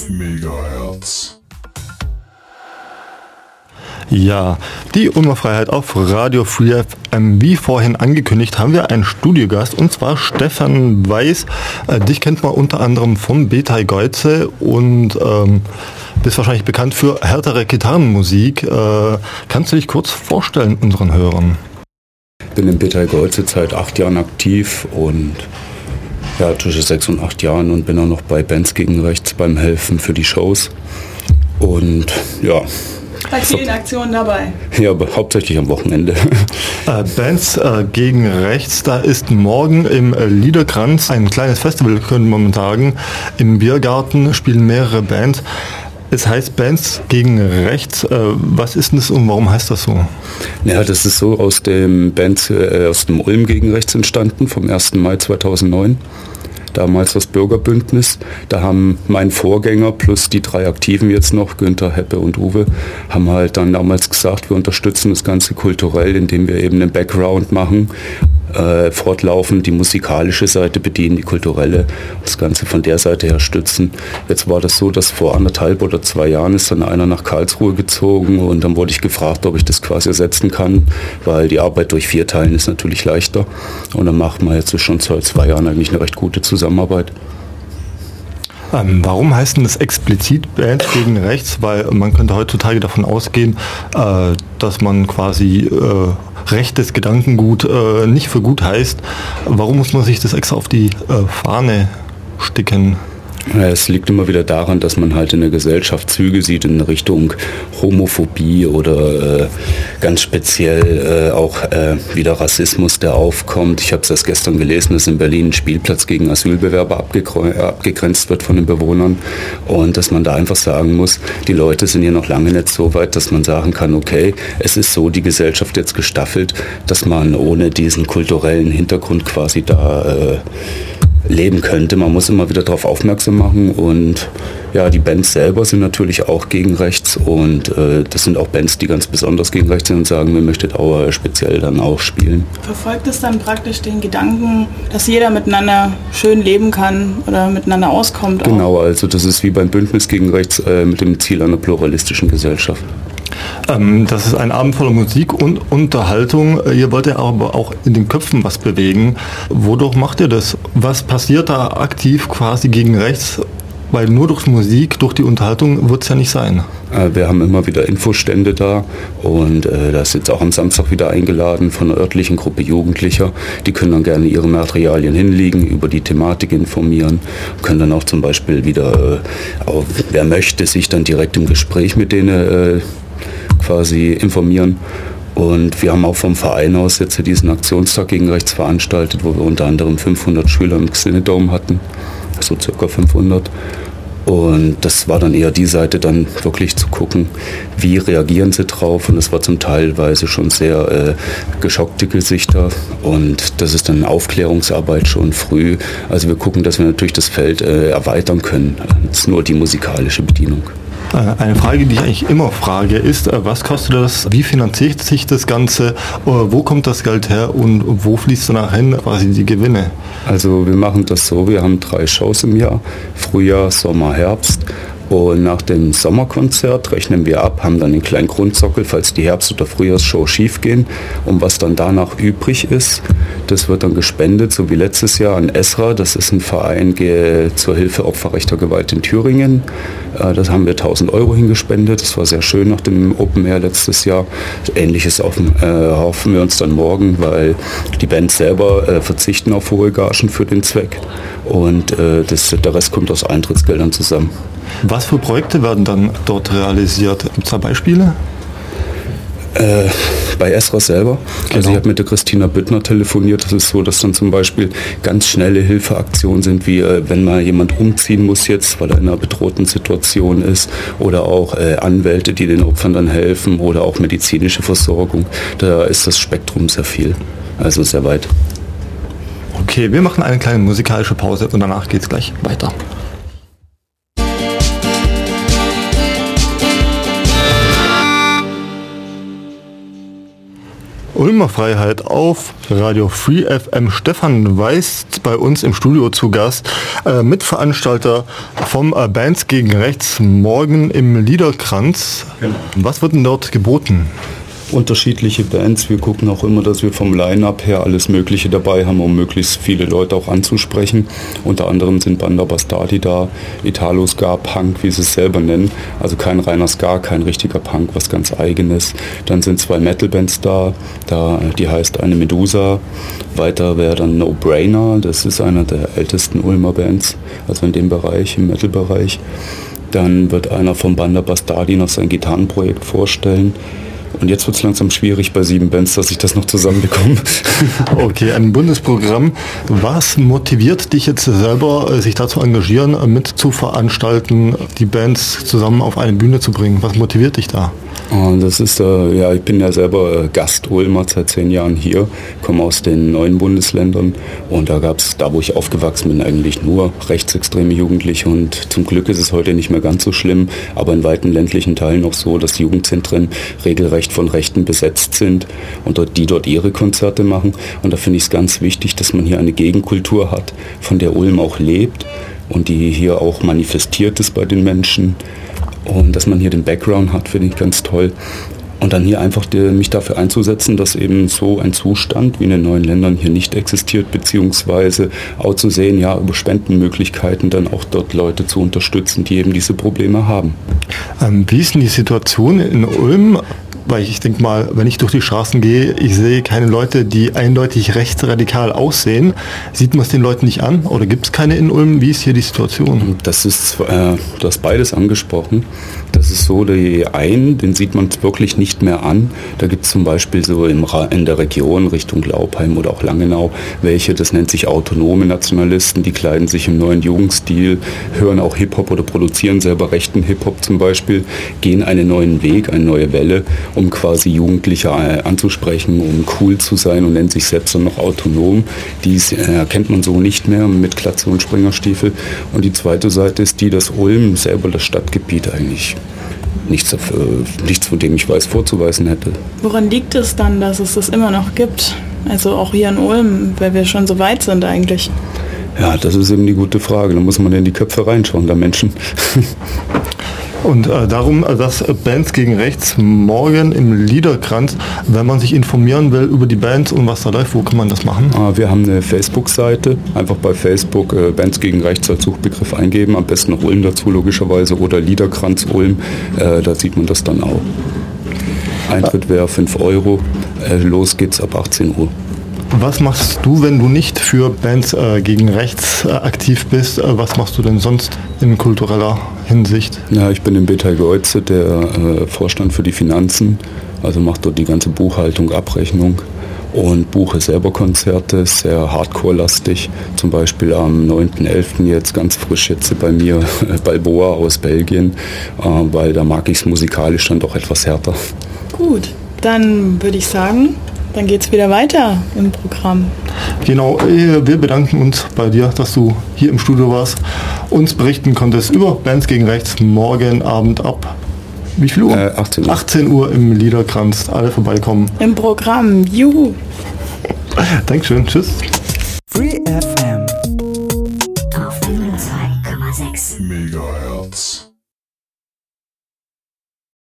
MHz. Ja, die Unfreiheit auf Radio Free FM. Wie vorhin angekündigt, haben wir einen Studiogast, und zwar Stefan Weiß. Dich kennt man unter anderem von Betai Geuze und bist wahrscheinlich bekannt für härtere Gitarrenmusik. Kannst du dich kurz vorstellen unseren Hörern? Ich bin in Betai Geuze seit 8 Jahren aktiv und ja, zwischen 6 und 8 Jahren und bin auch noch bei Bands gegen Rechts beim Helfen für die Shows. Und ja. Bei vielen Aktionen dabei. Ja, aber hauptsächlich am Wochenende. Bands gegen Rechts, da ist morgen im Liederkranz ein kleines Festival, könnte man sagen. Im Biergarten spielen mehrere Bands. Es heißt Bands gegen Rechts. Was ist denn das und warum heißt das so? Ja, das ist so aus dem Band aus dem Ulm gegen Rechts entstanden, vom 1. Mai 2009. Damals das Bürgerbündnis. Da haben mein Vorgänger plus die 3 Aktiven jetzt noch, Günther, Heppe und Uwe, haben halt dann damals gesagt, wir unterstützen das Ganze kulturell, indem wir eben einen Background machen, fortlaufend die musikalische Seite bedienen, die kulturelle, das Ganze von der Seite her stützen. Jetzt war das so, dass vor 1,5 oder 2 Jahren ist dann einer nach Karlsruhe gezogen und dann wurde ich gefragt, ob ich das quasi ersetzen kann, weil die Arbeit durch 4 Teilen ist natürlich leichter und dann macht man jetzt schon seit 2 Jahren eigentlich eine recht gute Zusammenarbeit. Warum heißt denn das explizit Bands gegen Rechts? Weil man könnte heutzutage davon ausgehen, dass man quasi rechtes Gedankengut nicht für gut heißt. Warum muss man sich das extra auf die Fahne sticken? Es liegt immer wieder daran, dass man halt in der Gesellschaft Züge sieht in Richtung Homophobie oder ganz speziell auch wieder Rassismus, der aufkommt. Ich habe es erst gestern gelesen, dass in Berlin ein Spielplatz gegen Asylbewerber abgegrenzt wird von den Bewohnern und dass man da einfach sagen muss, die Leute sind hier noch lange nicht so weit, dass man sagen kann, okay, es ist so die Gesellschaft jetzt gestaffelt, dass man ohne diesen kulturellen Hintergrund quasi da leben könnte. Man muss immer wieder darauf aufmerksam machen und ja, die Bands selber sind natürlich auch gegen rechts und das sind auch Bands, die ganz besonders gegen rechts sind und sagen, wir möchten auch speziell dann auch spielen. Verfolgt es dann praktisch den Gedanken, dass jeder miteinander schön leben kann oder miteinander auskommt? Genau, also das ist wie beim Bündnis gegen rechts mit dem Ziel einer pluralistischen Gesellschaft. Das ist ein Abend voller Musik und Unterhaltung. Ihr wollt ja aber auch in den Köpfen was bewegen. Wodurch macht ihr das? Was passiert da aktiv quasi gegen rechts? Weil nur durch Musik, durch die Unterhaltung wird es ja nicht sein. Wir haben immer wieder Infostände da und da ist jetzt auch am Samstag wieder eingeladen von einer örtlichen Gruppe Jugendlicher. Die können dann gerne ihre Materialien hinlegen, über die Thematik informieren, können dann auch zum Beispiel wieder, wer möchte, sich dann direkt im Gespräch mit denen quasi informieren. Und wir haben auch vom Verein aus jetzt hier diesen Aktionstag gegen rechts veranstaltet, wo wir unter anderem 500 Schüler im Xenedome hatten, so circa 500. Und das war dann eher die Seite, dann wirklich zu gucken, wie reagieren sie drauf. Und es war zum Teilweise schon sehr geschockte Gesichter. Und das ist dann Aufklärungsarbeit schon früh. Also wir gucken, dass wir natürlich das Feld erweitern können. Jetzt nur die musikalische Bedienung. Eine Frage, die ich eigentlich immer frage, ist, was kostet das, wie finanziert sich das Ganze, wo kommt das Geld her und wo fließt danach hin quasi die Gewinne? Also wir machen das so, wir haben 3 Shows im Jahr, Frühjahr, Sommer, Herbst. Und nach dem Sommerkonzert rechnen wir ab, haben dann den kleinen Grundsockel, falls die Herbst- oder Frühjahrsshow schief gehen. Und was dann danach übrig ist, das wird dann gespendet, so wie letztes Jahr an ESRA. Das ist ein Verein zur Hilfe Opfer rechter Gewalt in Thüringen. Das haben wir 1.000 Euro hingespendet. Das war sehr schön nach dem Open Air letztes Jahr. Ähnliches hoffen wir uns dann morgen, weil die Bands selber verzichten auf hohe Gagen für den Zweck. Und der Rest kommt aus Eintrittsgeldern zusammen. Was für Projekte werden dann dort realisiert? Gibt es da Beispiele? Bei ESRA selber. Genau. Also ich habe mit der Christina Büttner telefoniert. Das ist so, dass dann zum Beispiel ganz schnelle Hilfeaktionen sind, wie wenn mal jemand umziehen muss jetzt, weil er in einer bedrohten Situation ist, oder auch Anwälte, die den Opfern dann helfen, oder auch medizinische Versorgung. Da ist das Spektrum sehr viel, also sehr weit. Okay, wir machen eine kleine musikalische Pause und danach geht es gleich weiter. Ulmer Freiheit auf Radio Free FM. Stefan Weiß bei uns im Studio zu Gast, Mitveranstalter vom Bands gegen Rechts morgen im Liederkranz. Genau. Was wird denn dort geboten? Unterschiedliche Bands. Wir gucken auch immer, dass wir vom Line-Up her alles Mögliche dabei haben, um möglichst viele Leute auch anzusprechen. Unter anderem sind Banda Bastardi da, Italo-Ska, Punk, wie sie es selber nennen. Also kein reiner Ska, kein richtiger Punk, was ganz Eigenes. Dann sind 2 Metal-Bands da, die heißt eine Medusa. Weiter wäre dann No Brainer, das ist einer der ältesten Ulmer Bands, also in dem Bereich, im Metal-Bereich. Dann wird einer vom Banda Bastardi noch sein Gitarrenprojekt vorstellen. Und jetzt wird es langsam schwierig bei 7 Bands, dass ich das noch zusammenbekomme. Okay, ein Bundesprogramm. Was motiviert dich jetzt selber, sich da zu engagieren, mit zu veranstalten, die Bands zusammen auf eine Bühne zu bringen? Was motiviert dich da? Das ist, ich bin ja selber Gast-Ulmer seit 10 Jahren hier, komme aus den 9 Bundesländern und da gab es, da wo ich aufgewachsen bin, eigentlich nur rechtsextreme Jugendliche und zum Glück ist es heute nicht mehr ganz so schlimm, aber in weiten ländlichen Teilen noch so, dass die Jugendzentren regelrecht von Rechten besetzt sind und die dort ihre Konzerte machen und da finde ich es ganz wichtig, dass man hier eine Gegenkultur hat, von der Ulm auch lebt und die hier auch manifestiert ist bei den Menschen. Und dass man hier den Background hat, finde ich ganz toll. Und dann hier einfach mich dafür einzusetzen, dass eben so ein Zustand wie in den neuen Ländern hier nicht existiert, beziehungsweise auch zu sehen, ja, über Spendenmöglichkeiten dann auch dort Leute zu unterstützen, die eben diese Probleme haben. Wie ist denn die Situation in Ulm? Weil ich denke mal, wenn ich durch die Straßen gehe, ich sehe keine Leute, die eindeutig rechtsradikal aussehen. Sieht man es den Leuten nicht an oder gibt es keine in Ulm? Wie ist hier die Situation? Das ist, du hast beides angesprochen. Das ist so, den sieht man wirklich nicht mehr an. Da gibt es zum Beispiel so in der Region Richtung Laubheim oder auch Langenau welche, das nennt sich autonome Nationalisten, die kleiden sich im neuen Jugendstil, hören auch Hip-Hop oder produzieren selber rechten Hip-Hop zum Beispiel, gehen einen neuen Weg, eine neue Welle, um quasi Jugendliche anzusprechen, um cool zu sein und nennt sich selbst dann noch autonom. Dies erkennt man so nicht mehr mit Glatze und Springerstiefel. Und die zweite Seite ist die, dass Ulm selber das Stadtgebiet eigentlich nichts, von dem ich weiß, vorzuweisen hätte. Woran liegt es dann, dass es das immer noch gibt? Also auch hier in Ulm, weil wir schon so weit sind eigentlich. Ja, das ist eben die gute Frage. Da muss man in die Köpfe reinschauen, der Menschen. Und darum, dass Bands gegen Rechts morgen im Liederkranz, wenn man sich informieren will über die Bands und was da läuft, wo kann man das machen? Wir haben eine Facebook-Seite, einfach bei Facebook Bands gegen Rechts als Suchbegriff eingeben, am besten noch Ulm dazu logischerweise oder Liederkranz Ulm, da sieht man das dann auch. Eintritt wäre 5 €, los geht's ab 18 Uhr. Was machst du, wenn du nicht für Bands gegen Rechts aktiv bist? Was machst du denn sonst in kultureller Hinsicht? Ja, ich bin in Bethai-Geuze, der Vorstand für die Finanzen, also mache dort die ganze Buchhaltung, Abrechnung und buche selber Konzerte, sehr Hardcore-lastig. Zum Beispiel am 9.11. jetzt ganz frisch jetzt bei mir Balboa aus Belgien, weil da mag ich es musikalisch dann doch etwas härter. Gut, dann würde ich sagen, dann geht es wieder weiter im Programm. Genau, wir bedanken uns bei dir, dass du hier im Studio warst, uns berichten konntest über Bands gegen Rechts morgen Abend ab. Wie viel Uhr? 18 Uhr. 18 Uhr im Liederkranz. Alle vorbeikommen. Im Programm. Juhu. Dankeschön. Tschüss. Free FM.